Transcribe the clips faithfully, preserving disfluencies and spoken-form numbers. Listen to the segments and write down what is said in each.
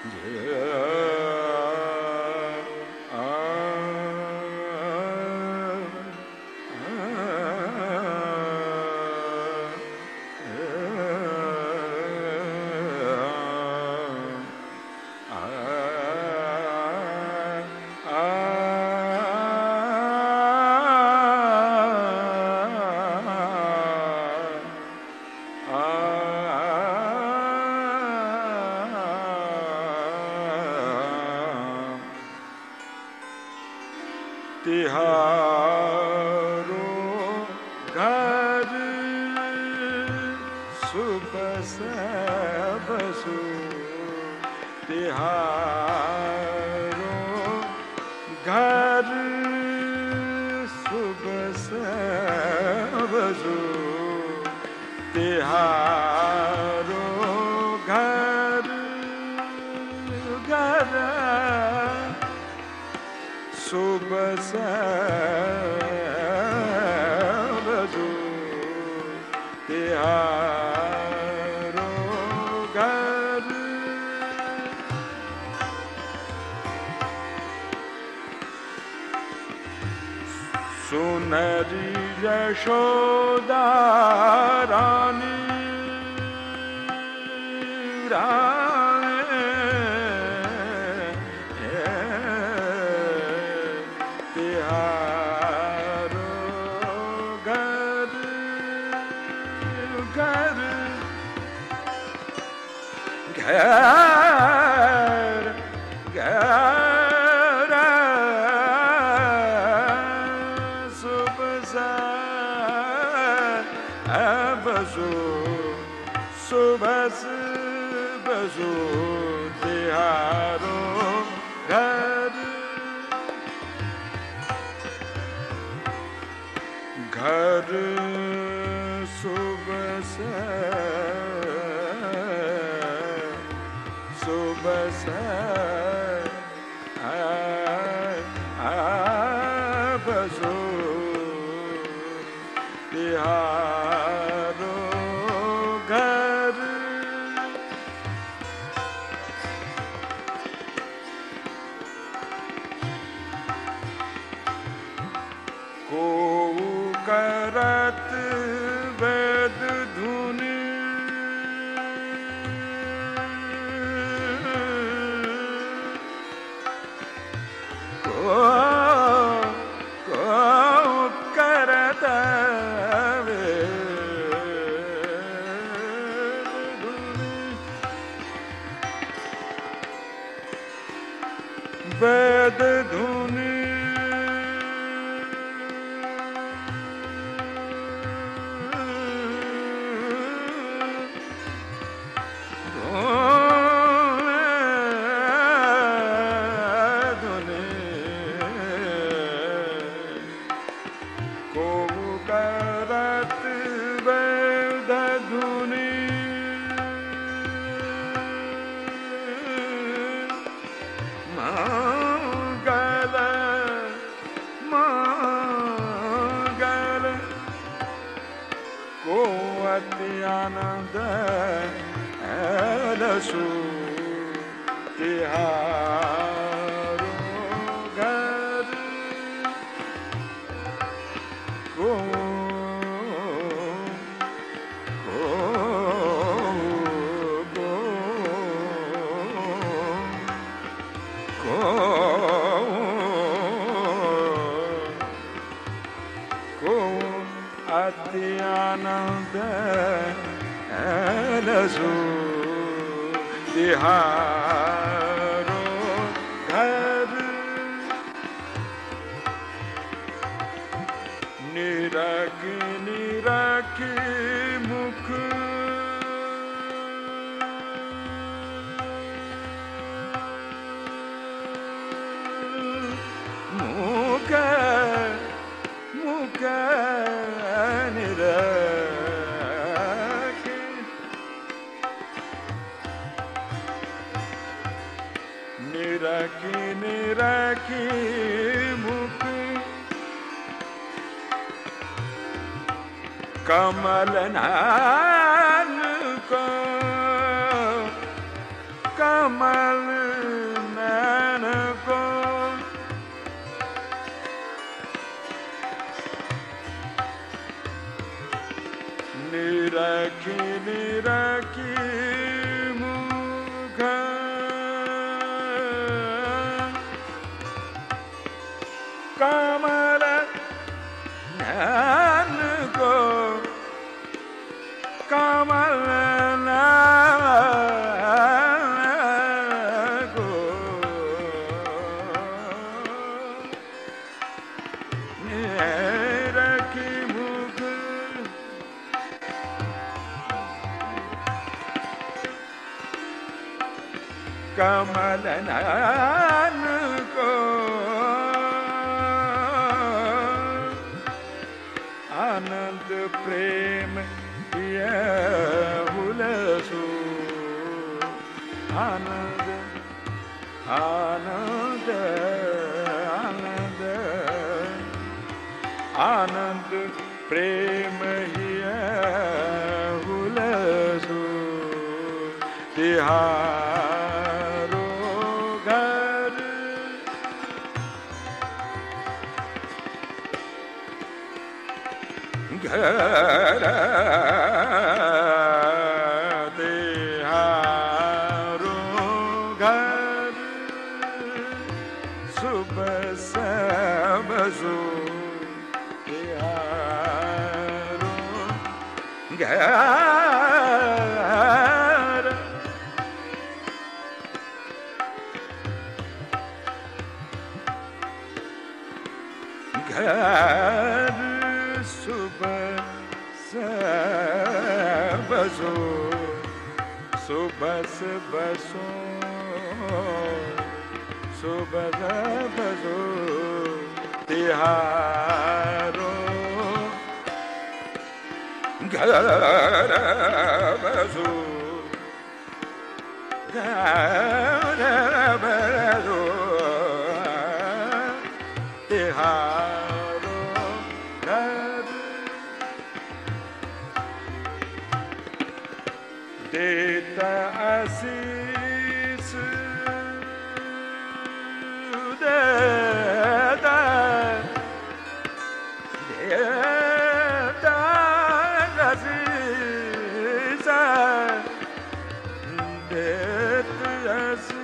तिहारो घर सुबह से बसु तिहारो घर सुबह से बसु तिहारो घर घर सुबह से बसु तिहारो घर सुनरी यशोदा रानी घर घर सुबह से बसु सुबह से बसु तिहारो घर घर सुबह से सुबह से बसु तिहारो घर को करत वेद धुनि को को करत वेद धुनि वेद धुनि आनंद लसु तिहारो घर को को को को अति आनंद लसु तिहारो घर निरखी निरखी मुख मुख मुख निरखी निरखी निरखी मुख कमल नयन को कमल निरखी निरखी मुख कमल नयन को कमल कमल नयन को आनंद प्रेम हुलसो आनंद आनंद आनंद आनंद प्रेम हुलसो तिहारो घर घर तिहारो घर सुबह सब सो तिहारो घर घर सुबह सब बसो सुबह बसो सुबह बसो तिहारो घर बसो घर बसो तिहारो घर देता आशीष देता देता आशीष देता आशीष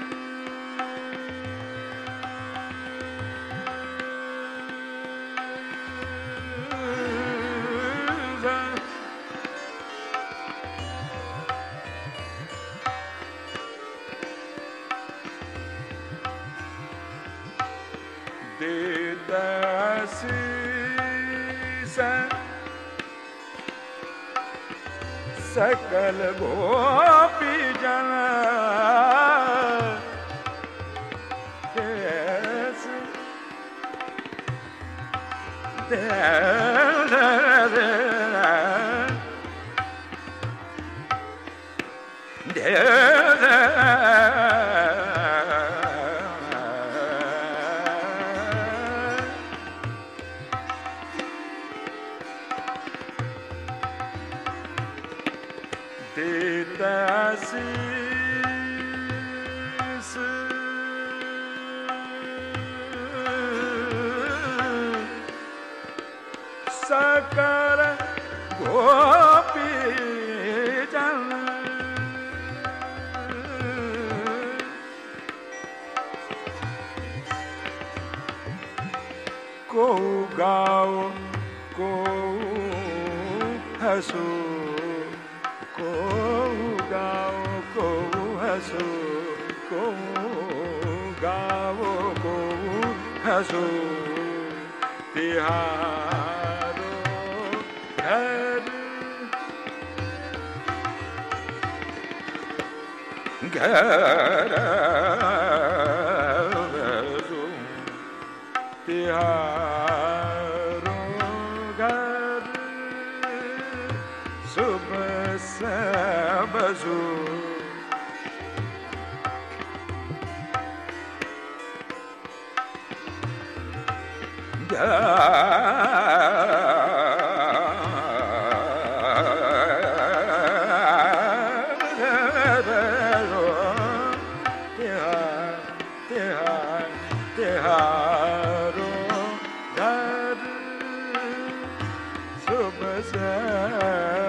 देता आशीष सकल गोपी जन देश देता आशीष सकल गोपी जन को गाओ को हंसो को गाओ को हंसो को गाओ को हंसो तिहारो घर घर तिहारो घर सुबह सब सो तिहारो घर सुबह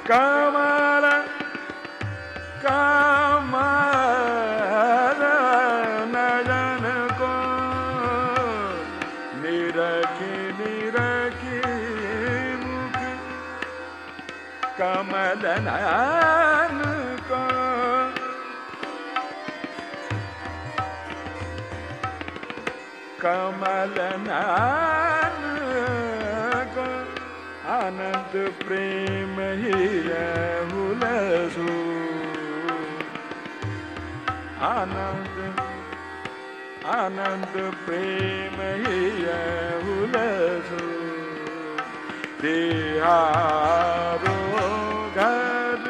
Kamala, Kamala, Najan ko, Niraki, Niraki, Mukh, Kamalan ko, Kamalan ko, Anand prem hiya hulasu, Anand, Anand prem hiya hulasu, Tiharo ghar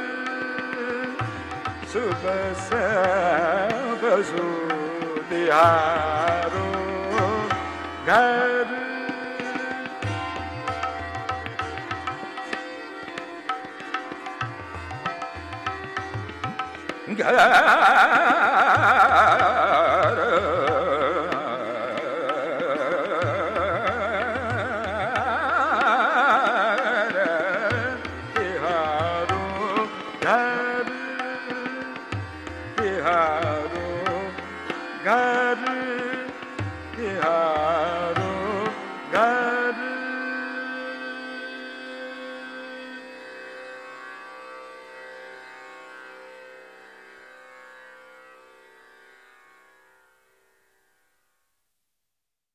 subah sabasu, Tiharo ghar ghar Tiharo ghar Tiharo ghar